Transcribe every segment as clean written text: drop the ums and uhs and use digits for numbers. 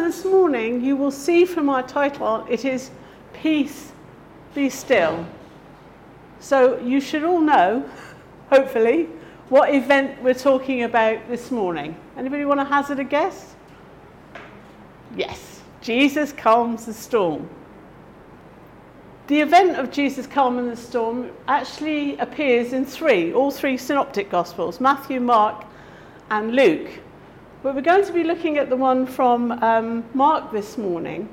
this morning, you will see from our title, it is Peace, Be Still. So you should all know, hopefully, what event we're talking about this morning. Anybody want to hazard a guess? Yes, Jesus calms the storm. The event of Jesus calming the storm actually appears in all three synoptic gospels, Matthew, Mark, and Luke. But we're going to be looking at the one from Mark this morning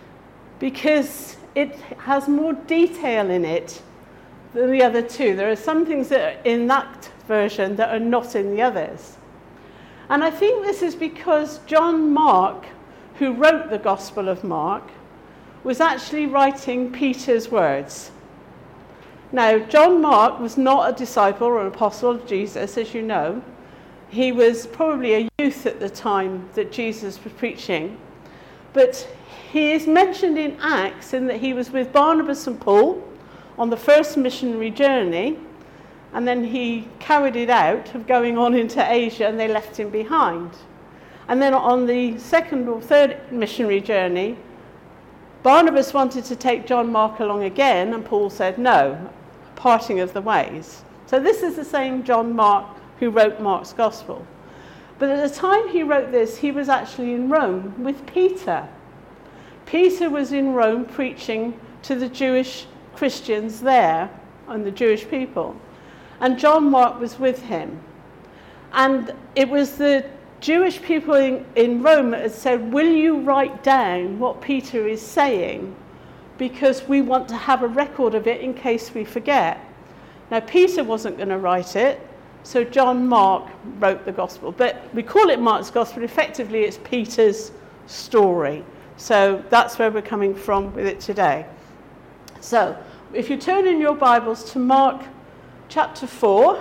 because it has more detail in it than the other two. There are some things that are in that version that are not in the others. And I think this is because John Mark, who wrote the Gospel of Mark, was actually writing Peter's words. Now, John Mark was not a disciple or an apostle of Jesus, as you know. He was probably a youth at the time that Jesus was preaching. But he is mentioned in Acts in that he was with Barnabas and Paul on the first missionary journey, and then he carried it out of going on into Asia and they left him behind. And then on the second or third missionary journey, Barnabas wanted to take John Mark along again, and Paul said no, parting of the ways. So this is the same John Mark who wrote Mark's Gospel. But at the time he wrote this, he was actually in Rome with Peter. Peter was in Rome preaching to the Jewish Christians there and the Jewish people. And John Mark was with him. And it was the Jewish people in Rome that had said, will you write down what Peter is saying? Because we want to have a record of it in case we forget. Now, Peter wasn't going to write it, so John Mark wrote the gospel. But we call it Mark's Gospel. Effectively, it's Peter's story. So that's where we're coming from with it today. So if you turn in your Bibles to Mark chapter 4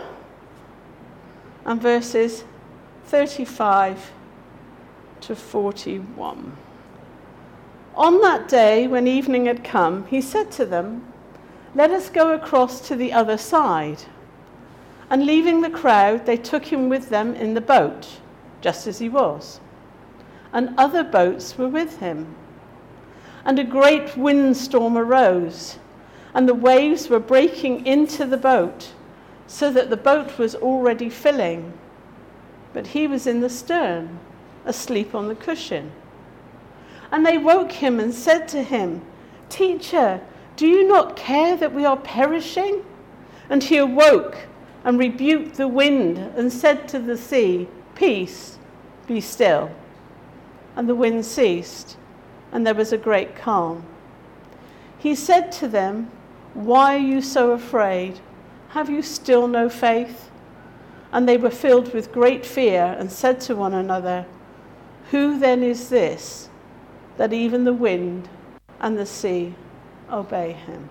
and verses 35 to 41. On that day, when evening had come, he said to them, let us go across to the other side. And leaving the crowd, they took him with them in the boat, just as he was. And other boats were with him. And a great windstorm arose, and the waves were breaking into the boat, so that the boat was already filling. But he was in the stern, asleep on the cushion. And they woke him and said to him, Teacher, do you not care that we are perishing? And he awoke and rebuked the wind and said to the sea, Peace, be still. And the wind ceased, and there was a great calm. He said to them, Why are you so afraid? Have you still no faith? And they were filled with great fear and said to one another, Who then is this, that even the wind and the sea obey him?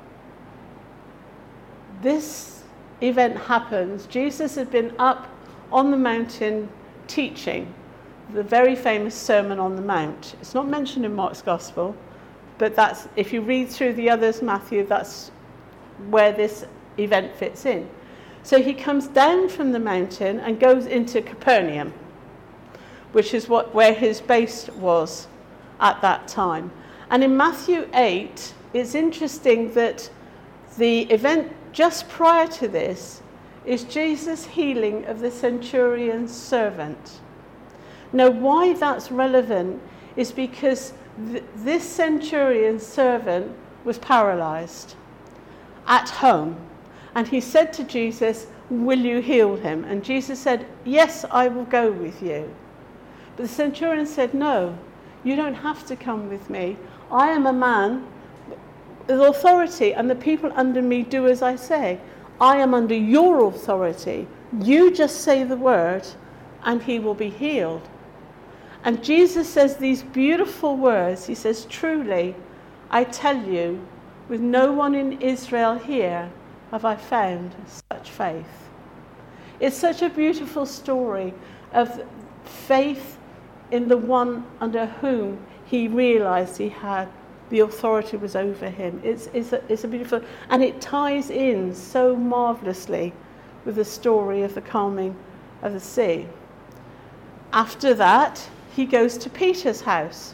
This event happens. Jesus had been up on the mountain teaching the very famous Sermon on the Mount. It's not mentioned in Mark's Gospel, but that's, if you read through the others, Matthew, that's where this event fits in. So he comes down from the mountain and goes into Capernaum, which is where his base was at that time. And in Matthew 8, it's interesting that the event just prior to this is Jesus' healing of the centurion's servant. Now, why that's relevant is because this centurion's servant was paralyzed at home. And he said to Jesus, will you heal him? And Jesus said, yes, I will go with you. But the centurion said, no, you don't have to come with me. I am a man with authority, and the people under me do as I say. I am under your authority. You just say the word, and he will be healed. And Jesus says these beautiful words. He says, truly, I tell you, with no one in Israel here have I found such faith. It's such a beautiful story of faith in the one under whom he realized he had the authority was over him. It's a beautiful, and it ties in so marvelously with the story of the calming of the sea. After that, he goes to Peter's house,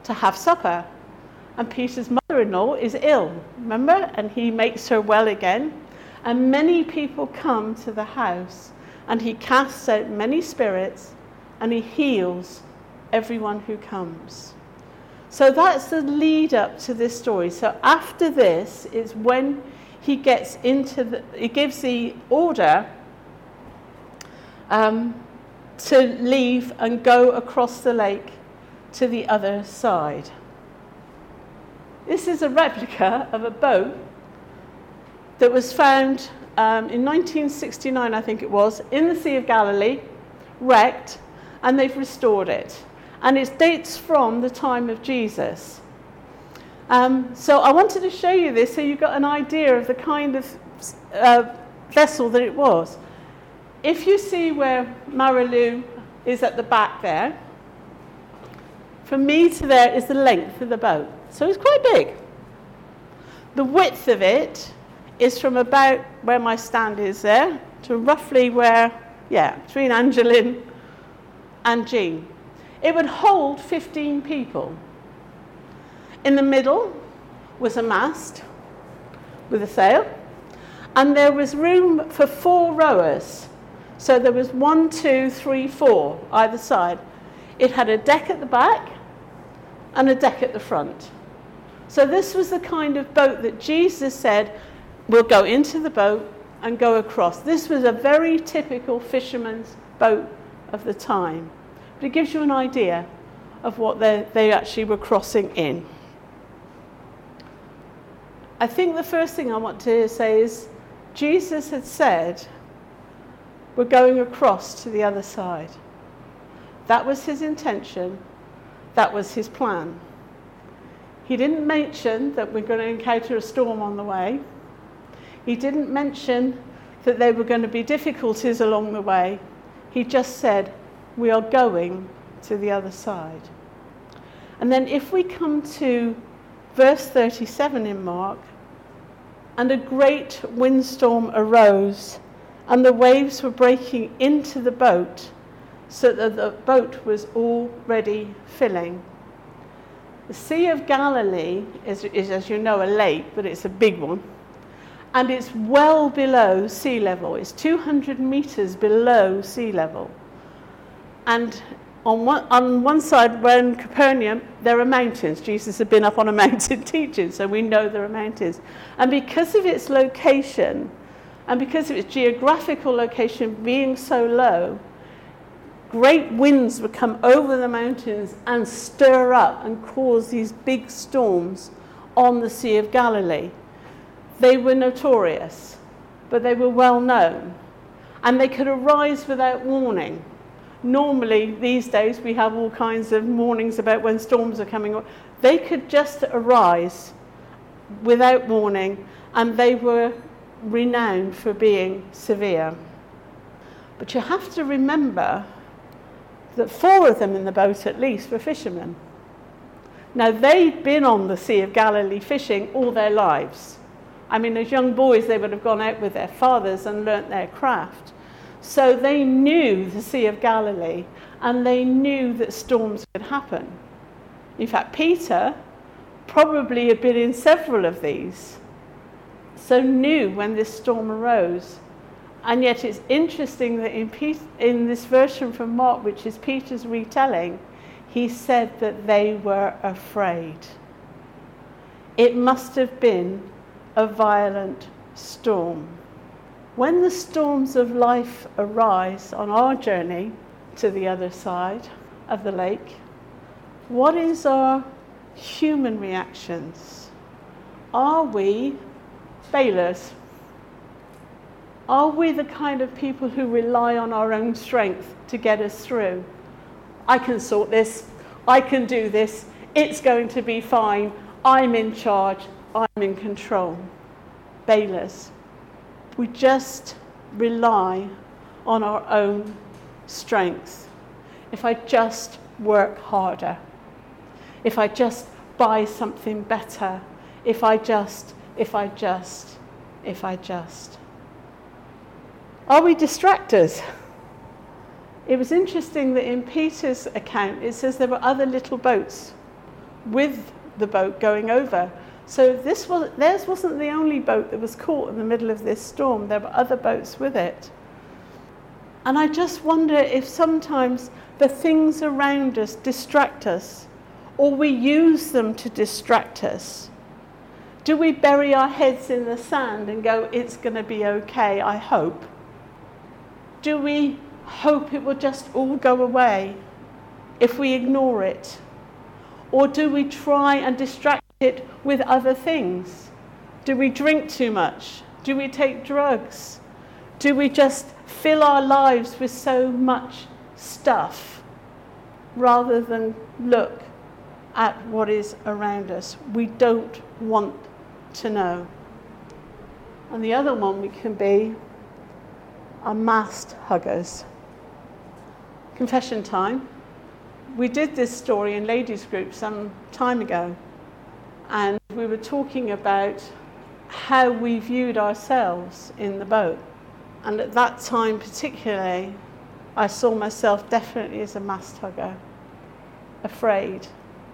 to have supper. And Peter's mother-in-law is ill, remember? And he makes her well again. And many people come to the house, and he casts out many spirits, and he heals everyone who comes. So that's the lead up to this story. So after this is when he gets into he gives the order to leave and go across the lake to the other side. This is a replica of a boat that was found in 1969, I think it was, in the Sea of Galilee, wrecked, and they've restored it. And it dates from the time of Jesus. So I wanted to show you this so you got an idea of the kind of vessel that it was. If you see where Marilu is at the back there, from me to there is the length of the boat. So it's quite big. The width of it is from about where my stand is there to roughly where, between Angeline and Jean. It would hold 15 people. In the middle was a mast with a sail, and there was room for 4 rowers. So there was 1, 2, 3, 4 either side. It had a deck at the back and a deck at the front. So this was the kind of boat that Jesus said, we'll go into the boat and go across. This was a very typical fisherman's boat of the time. But it gives you an idea of what they actually were crossing in. I think the first thing I want to say is Jesus had said, we're going across to the other side. That was his intention. That was his plan. He didn't mention that we're going to encounter a storm on the way. He didn't mention that there were going to be difficulties along the way. He just said, we are going to the other side. And then if we come to verse 37 in Mark, and a great windstorm arose, and the waves were breaking into the boat, so that the boat was already filling. The Sea of Galilee is, as you know, a lake, but it's a big one. And it's well below sea level. It's 200 meters below sea level. And on one side, where in Capernaum, there are mountains. Jesus had been up on a mountain teaching, so we know there are mountains. And because of its location, and because of its geographical location being so low, great winds would come over the mountains and stir up and cause these big storms on the Sea of Galilee. They were notorious, but they were well known, and they could arise without warning. Normally, these days, we have all kinds of warnings about when storms are coming on. They could just arise without warning, and they were renowned for being severe. But you have to remember that 4 of them in the boat at least were fishermen. Now, they'd been on the Sea of Galilee fishing all their lives. I mean, as young boys, they would have gone out with their fathers and learnt their craft. So they knew the Sea of Galilee, and they knew that storms could happen. In fact, Peter probably had been in several of these, so knew when this storm arose. And yet it's interesting that in this version from Mark, which is Peter's retelling, he said that they were afraid. It must have been a violent storm. When the storms of life arise on our journey to the other side of the lake, what is our human reactions? Are we bailers? Are we the kind of people who rely on our own strength to get us through? I can sort this, I can do this, it's going to be fine, I'm in charge, I'm in control. Bailers. We just rely on our own strength. If I just work harder, if I just buy something better, if I just. Are we distractors? It was interesting that in Peter's account it says there were other little boats with the boat going over. So theirs wasn't the only boat that was caught in the middle of this storm. There were other boats with it. And I just wonder if sometimes the things around us distract us, or we use them to distract us. Do we bury our heads in the sand and go, it's going to be okay, I hope? Do we hope it will just all go away if we ignore it? Or do we try and distract it with other things? Do we drink too much? Do we take drugs? Do we just fill our lives with so much stuff rather than look at what is around us? We don't want to know. And the other one we can be are mast huggers. Confession time. We did this story in ladies group some time ago, and we were talking about how we viewed ourselves in the boat. And at that time particularly, I saw myself definitely as a mast hugger, afraid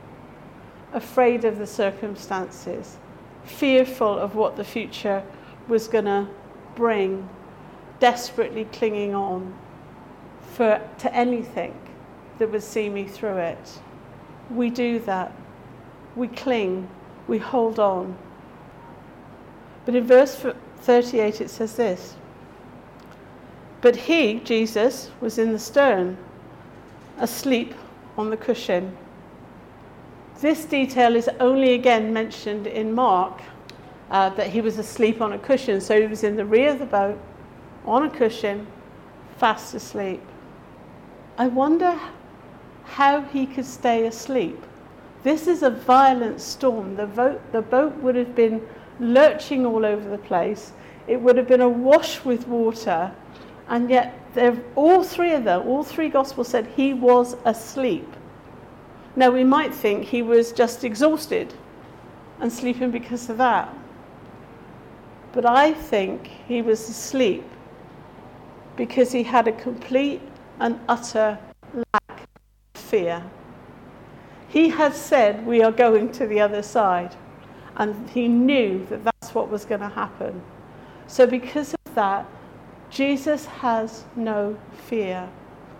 of the circumstances, fearful of what the future was going to bring, desperately clinging on to anything that would see me through it. We do that. We cling. We hold on. But in verse 38 it says this: "But he," Jesus, "was in the stern, asleep on the cushion." This detail is only again mentioned in Mark, that he was asleep on a cushion. So he was in the rear of the boat, on a cushion, fast asleep. I wonder how he could stay asleep. This is a violent storm. The boat would have been lurching all over the place. It would have been awash with water. And yet, all three Gospels said he was asleep. Now, we might think he was just exhausted and sleeping because of that. But I think he was asleep because he had a complete and utter lack of fear. He had said, we are going to the other side. And he knew that that's what was going to happen. So because of that, Jesus has no fear.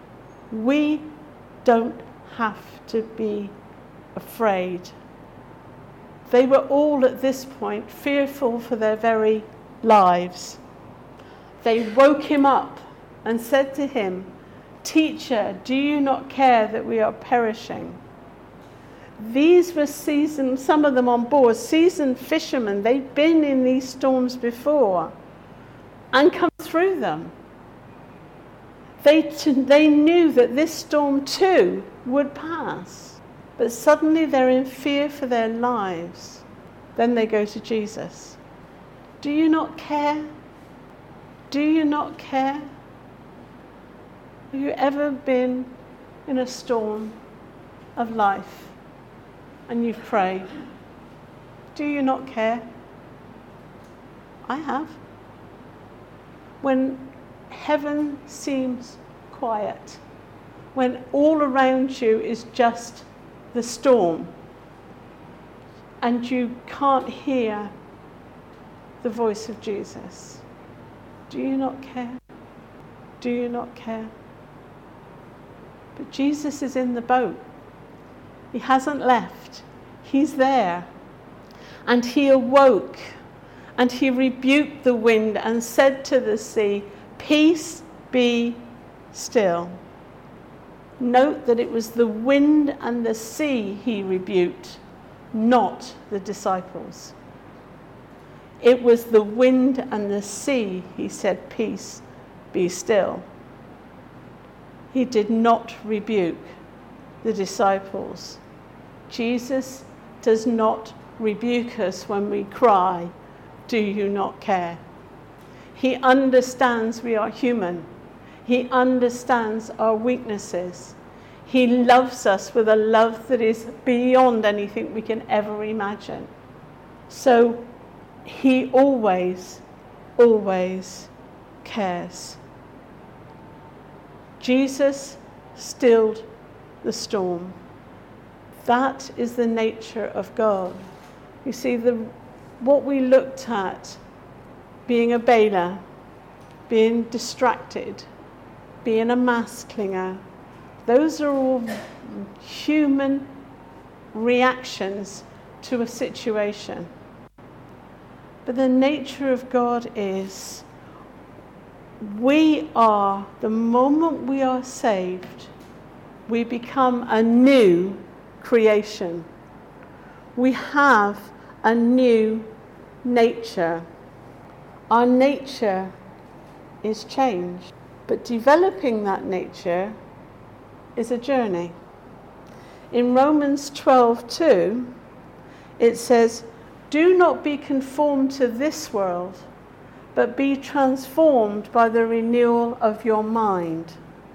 We don't have to be afraid. They were all at this point fearful for their very lives. They woke him up and said to him, "Teacher, do you not care that we are perishing?" These were seasoned, some of them on board, seasoned fishermen. They'd been in these storms before and come through them. They knew that this storm too would pass. But suddenly they're in fear for their lives. Then they go to Jesus. Do you not care? Do you not care? Have you ever been in a storm of life and you've prayed? Do you not care? I have. When heaven seems quiet, when all around you is just the storm and you can't hear the voice of Jesus. Do you not care? Do you not care? But Jesus is in the boat. He hasn't left. He's there. And he awoke and he rebuked the wind and said to the sea, "Peace, be still." Note that it was the wind and the sea he rebuked, not the disciples. It was the wind and the sea he said, "Peace, be still." He did not rebuke the disciples. Jesus does not rebuke us when we cry, "Do you not care?" He understands we are human. He understands our weaknesses. He loves us with a love that is beyond anything we can ever imagine. So he always, always cares. Jesus stilled the storm. That is the nature of God. You see, what we looked at, being a bailer, being distracted, being a mass clinger, those are all human reactions to a situation. But the nature of God is, we are, the moment we are saved, we become a new creation. We have a new nature. Our nature is changed, but developing that nature is a journey. In Romans 12:2, it says, "Do not be conformed to this world, but be transformed by the renewal of your mind."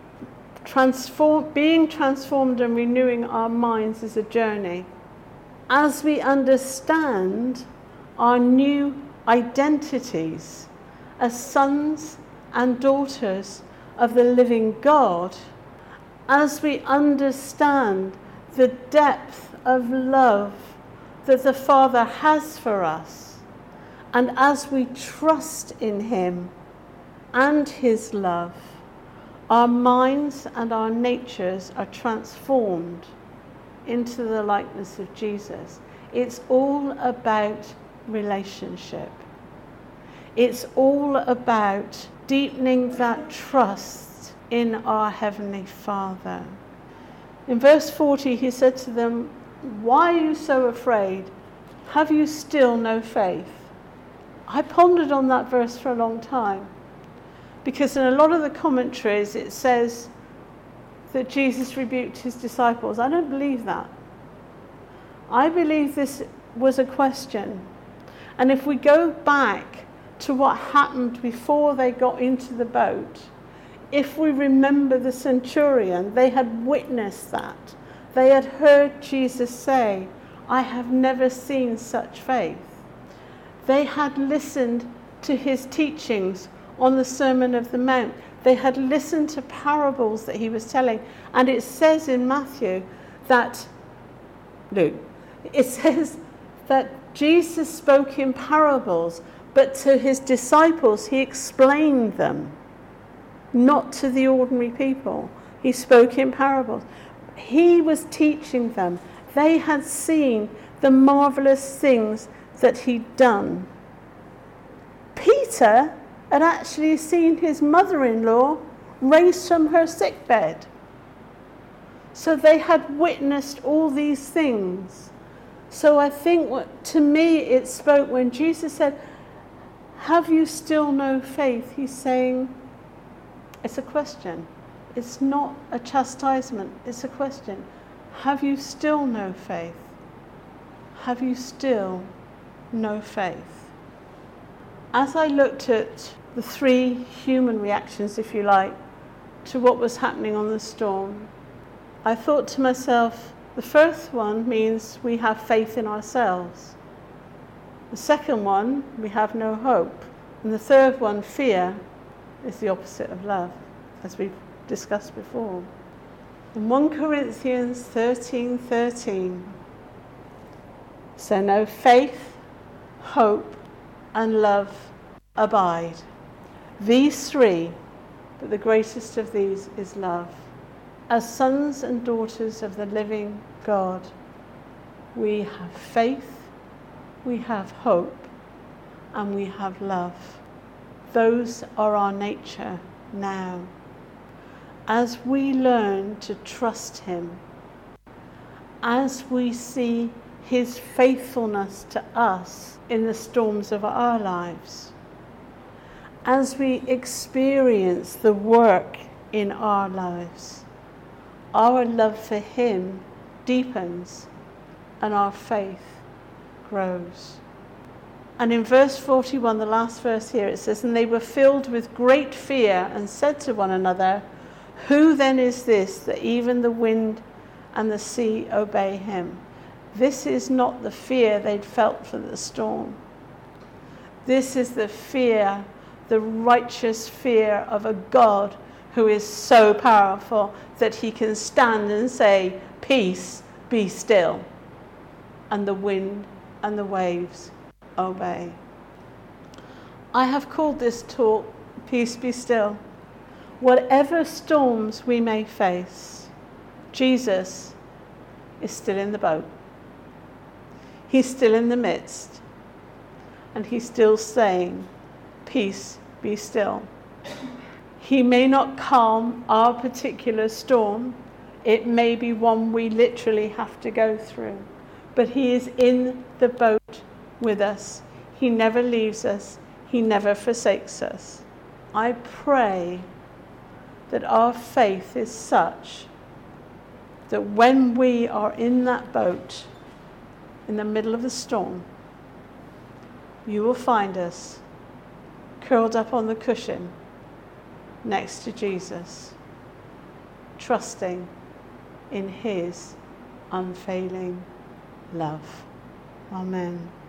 Being transformed and renewing our minds is a journey. As we understand our new identities as sons and daughters of the living God, as we understand the depth of love that the Father has for us, and as we trust in him and his love, our minds and our natures are transformed into the likeness of Jesus. It's all about relationship. It's all about deepening that trust in our Heavenly Father. In verse 40, he said to them, "Why are you so afraid? Have you still no faith?" I pondered on that verse for a long time, because in a lot of the commentaries it says that Jesus rebuked his disciples. I don't believe that. I believe this was a question. And if we go back to what happened before they got into the boat, if we remember the centurion, they had witnessed that. They had heard Jesus say, "I have never seen such faith." They had listened to his teachings on the Sermon of the Mount. They had listened to parables that he was telling. And it says in Matthew that, Luke, it says that Jesus spoke in parables, but to his disciples he explained them, not to the ordinary people. He spoke in parables. He was teaching them. They had seen the marvelous things that he'd done. Peter had actually seen his mother-in-law raised from her sickbed. So they had witnessed all these things. So I think to me it spoke when Jesus said, "Have you still no faith?" He's saying, it's a question. It's not a chastisement. It's a question. Have you still no faith? Have you still no faith? As I looked at the three human reactions, if you like, to what was happening on the storm, I thought to myself, the first one means we have faith in ourselves. The second one, we have no hope. And the third one, fear, is the opposite of love, as we've discussed before. In 1 Corinthians 13:13, so now faith, hope, and love abide. These three, but the greatest of these is love. As sons and daughters of the living God, we have faith, we have hope, and we have love. Those are our nature now. As we learn to trust him, as we see his faithfulness to us in the storms of our lives, as we experience the work in our lives, our love for him deepens and our faith grows. And in verse 41, the last verse here, it says, "And they were filled with great fear and said to one another, 'Who then is this that even the wind and the sea obey him?'" This is not the fear they'd felt for the storm. This is the fear, the righteous fear of a God who is so powerful that he can stand and say, "Peace, be still, and the wind and the waves obey. I have called this talk, Peace Be Still. Whatever storms we may face, Jesus is still in the boat. He's still in the midst, and he's still saying, peace be still. He may not calm our particular storm. It may be one we literally have to go through, but he is in the boat with us. He never leaves us. He never forsakes us. I pray that our faith is such that when we are in that boat, in the middle of the storm, you will find us curled up on the cushion next to Jesus, trusting in his unfailing love. Amen.